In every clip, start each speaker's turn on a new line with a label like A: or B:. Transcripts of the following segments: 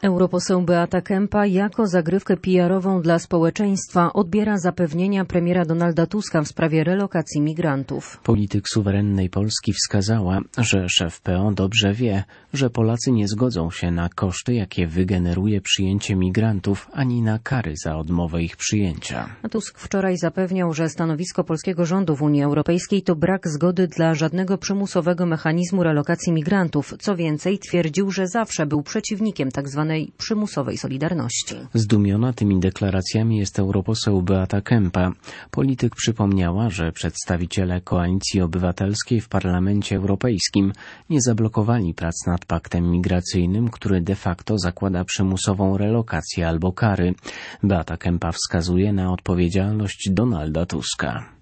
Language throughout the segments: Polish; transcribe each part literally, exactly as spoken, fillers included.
A: Europoseł Beata Kempa jako zagrywkę P R ową dla społeczeństwa odbiera zapewnienia premiera Donalda Tuska w sprawie relokacji migrantów.
B: Polityk suwerennej Polski wskazała, że szef P O dobrze wie, że Polacy nie zgodzą się na koszty, jakie wygeneruje przyjęcie migrantów, ani na kary za odmowę ich przyjęcia.
A: Tusk wczoraj zapewniał, że stanowisko polskiego rządu w Unii Europejskiej to brak zgody dla żadnego przymusowego mechanizmu relokacji migrantów. Co więcej, twierdził, że zawsze był przeciwnikiem tzw. przymusowej solidarności.
B: Zdumiona tymi deklaracjami jest europoseł Beata Kempa. Polityk przypomniała, że przedstawiciele Koalicji Obywatelskiej w Parlamencie Europejskim nie zablokowali prac nad paktem migracyjnym, który de facto zakłada przymusową relokację albo kary. Beata Kempa wskazuje na odpowiedzialność Donalda Tuska.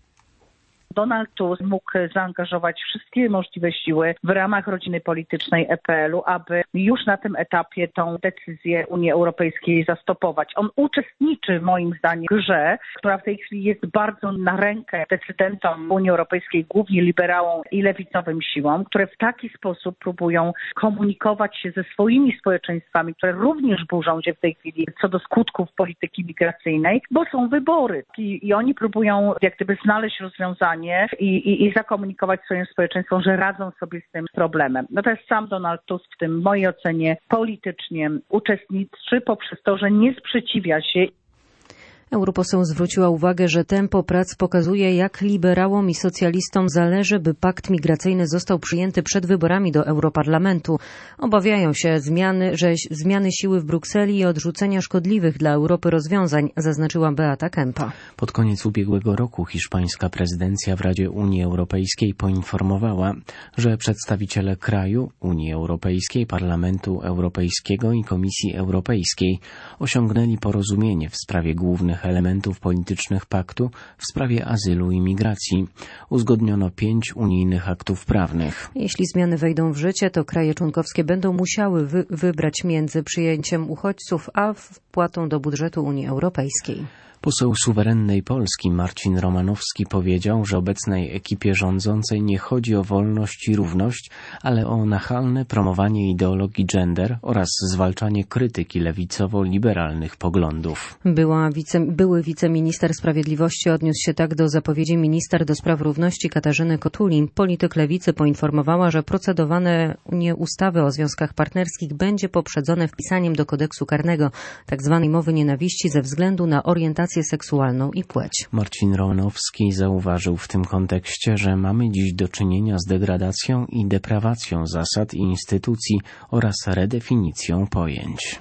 C: Donald Tusk mógł zaangażować wszystkie możliwe siły w ramach rodziny politycznej E P L u, aby już na tym etapie tą decyzję Unii Europejskiej zastopować. On uczestniczy moim zdaniem w grze, która w tej chwili jest bardzo na rękę decydentom Unii Europejskiej, głównie liberałom i lewicowym siłom, które w taki sposób próbują komunikować się ze swoimi społeczeństwami, które również burzą się w tej chwili co do skutków polityki migracyjnej, bo są wybory i, i oni próbują jak gdyby znaleźć rozwiązanie I, i, i zakomunikować swoim społeczeństwom, że radzą sobie z tym problemem. Natomiast sam Donald Tusk w tym, w mojej ocenie, politycznie uczestniczy poprzez to, że nie sprzeciwia się.
A: Europoseł zwróciła uwagę, że tempo prac pokazuje, jak liberałom i socjalistom zależy, by pakt migracyjny został przyjęty przed wyborami do Europarlamentu. Obawiają się zmiany, że zmiany siły w Brukseli i odrzucenia szkodliwych dla Europy rozwiązań, zaznaczyła Beata Kempa.
B: Pod koniec ubiegłego roku hiszpańska prezydencja w Radzie Unii Europejskiej poinformowała, że przedstawiciele kraju, Unii Europejskiej, Parlamentu Europejskiego i Komisji Europejskiej osiągnęli porozumienie w sprawie głównych elementów politycznych paktu w sprawie azylu i migracji. Uzgodniono pięć unijnych aktów prawnych.
A: Jeśli zmiany wejdą w życie, to kraje członkowskie będą musiały wy- wybrać między przyjęciem uchodźców a wpłatą do budżetu Unii Europejskiej.
B: Poseł suwerennej Polski Marcin Romanowski powiedział, że obecnej ekipie rządzącej nie chodzi o wolność i równość, ale o nachalne promowanie ideologii gender oraz zwalczanie krytyki lewicowo-liberalnych poglądów.
A: Była wice, były wiceminister sprawiedliwości odniósł się tak do zapowiedzi minister do spraw równości Katarzyny Kotuli. Polityk lewicy poinformowała, że procedowane nie ustawy o związkach partnerskich będzie poprzedzone wpisaniem do kodeksu karnego tzw. mowy nienawiści ze względu na orientację seksualną i płeć.
B: Marcin Romanowski zauważył w tym kontekście, że mamy dziś do czynienia z degradacją i deprawacją zasad i instytucji oraz redefinicją pojęć.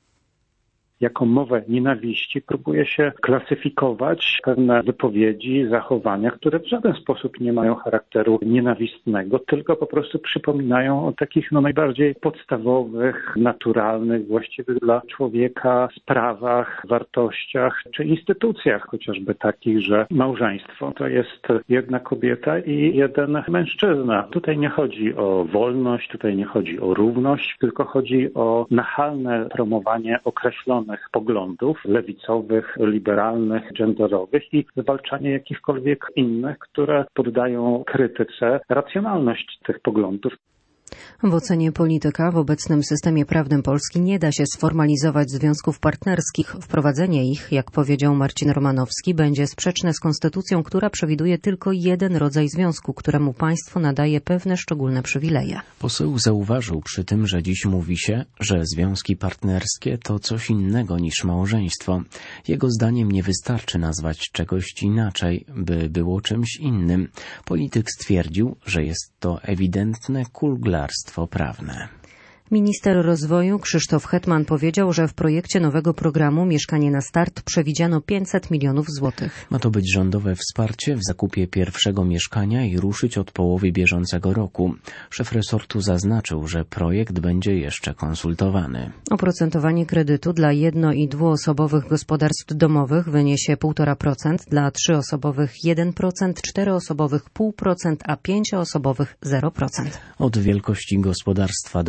D: Jako mowę nienawiści próbuje się klasyfikować pewne wypowiedzi, zachowania, które w żaden sposób nie mają charakteru nienawistnego, tylko po prostu przypominają o takich no, najbardziej podstawowych, naturalnych, właściwych dla człowieka sprawach, wartościach czy instytucjach, chociażby takich, że małżeństwo to jest jedna kobieta i jeden mężczyzna. Tutaj nie chodzi o wolność, tutaj nie chodzi o równość, tylko chodzi o nachalne promowanie określonych poglądów lewicowych, liberalnych, genderowych i zwalczanie jakichkolwiek innych, które poddają krytyce racjonalność tych poglądów.
A: W ocenie polityka w obecnym systemie prawnym Polski nie da się sformalizować związków partnerskich. Wprowadzenie ich, jak powiedział Marcin Romanowski, będzie sprzeczne z konstytucją, która przewiduje tylko jeden rodzaj związku, któremu państwo nadaje pewne szczególne przywileje.
B: Poseł zauważył przy tym, że dziś mówi się, że związki partnerskie to coś innego niż małżeństwo. Jego zdaniem nie wystarczy nazwać czegoś inaczej, by było czymś innym. Polityk stwierdził, że jest to ewidentne kulglarstwo prawne.
A: Minister rozwoju Krzysztof Hetman powiedział, że w projekcie nowego programu Mieszkanie na start przewidziano pięćset milionów złotych.
B: Ma to być rządowe wsparcie w zakupie pierwszego mieszkania i ruszyć od połowy bieżącego roku. Szef resortu zaznaczył, że projekt będzie jeszcze konsultowany.
A: Oprocentowanie kredytu dla jedno- i dwuosobowych gospodarstw domowych wyniesie jeden i pięć procent, dla trzyosobowych jeden procent, czteroosobowych zero przecinek pięć procent, a pięcioosobowych zero procent.
B: Od wielkości gospodarstwa domowego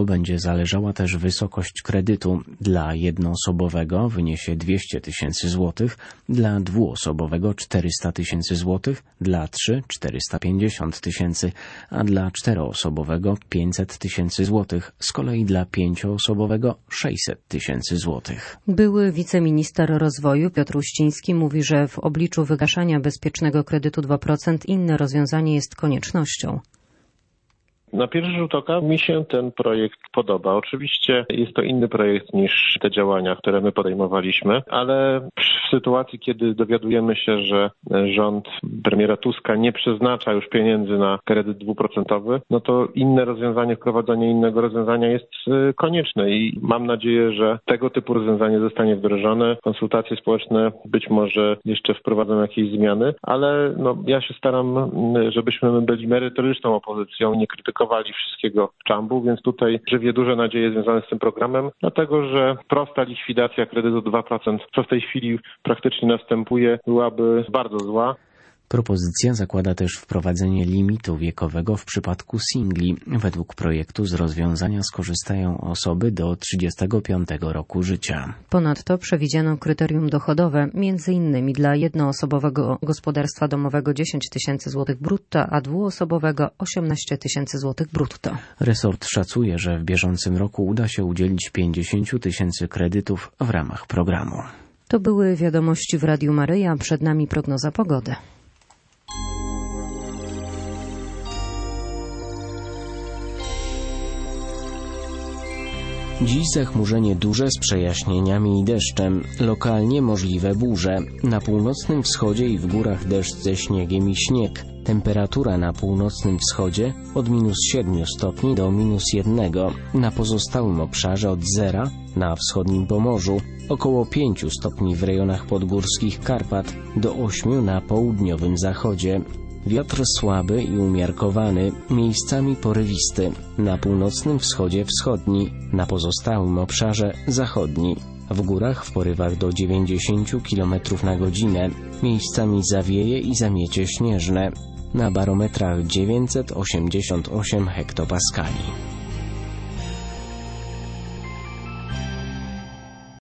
B: tego będzie zależała też wysokość kredytu. Dla jednoosobowego wyniesie dwieście tysięcy złotych, dla dwuosobowego czterysta tysięcy złotych, dla trzy czterysta pięćdziesiąt tysięcy, a dla czteroosobowego pięćset tysięcy złotych, z kolei dla pięcioosobowego sześćset tysięcy złotych.
A: Były wiceminister rozwoju Piotr Uściński mówi, że w obliczu wygaszania bezpiecznego kredytu dwa procent inne rozwiązanie jest koniecznością.
E: Na pierwszy rzut oka mi się ten projekt podoba. Oczywiście jest to inny projekt niż te działania, które my podejmowaliśmy, ale w sytuacji, kiedy dowiadujemy się, że rząd premiera Tuska nie przeznacza już pieniędzy na kredyt dwuprocentowy, no to inne rozwiązanie, wprowadzenie innego rozwiązania jest konieczne i mam nadzieję, że tego typu rozwiązanie zostanie wdrożone. Konsultacje społeczne być może jeszcze wprowadzą jakieś zmiany, ale no, ja się staram, żebyśmy byli merytoryczną opozycją, nie krytykowali wszystkiego w czambu, więc tutaj żywię duże nadzieje związane z tym programem, dlatego że prosta likwidacja kredytu dwa procent, co w tej chwili praktycznie następuje, byłaby bardzo zła.
B: Propozycja zakłada też wprowadzenie limitu wiekowego w przypadku singli. Według projektu z rozwiązania skorzystają osoby do trzydziestego piątego roku życia.
A: Ponadto przewidziano kryterium dochodowe, między innymi dla jednoosobowego gospodarstwa domowego dziesięć tysięcy złotych brutto, a dwuosobowego osiemnaście tysięcy złotych brutto.
B: Resort szacuje, że w bieżącym roku uda się udzielić pięćdziesiąt tysięcy kredytów w ramach programu.
A: To były wiadomości w Radiu Maryja, przed nami prognoza pogody.
B: Dziś zachmurzenie duże z przejaśnieniami i deszczem. Lokalnie możliwe burze. Na północnym wschodzie i w górach deszcz ze śniegiem i śnieg. Temperatura na północnym wschodzie od minus siedmiu stopni do minus jednego. Na pozostałym obszarze od zera, na wschodnim Pomorzu, około pięciu stopni w rejonach podgórskich Karpat, do ośmiu na południowym zachodzie. Wiatr słaby i umiarkowany, miejscami porywisty. Na północnym wschodzie wschodni, na pozostałym obszarze zachodni. W górach w porywach do dziewięćdziesięciu kilometrów na godzinę. Miejscami zawieje i zamiecie śnieżne. Na barometrach dziewięćset osiemdziesiąt osiem hektopaskali.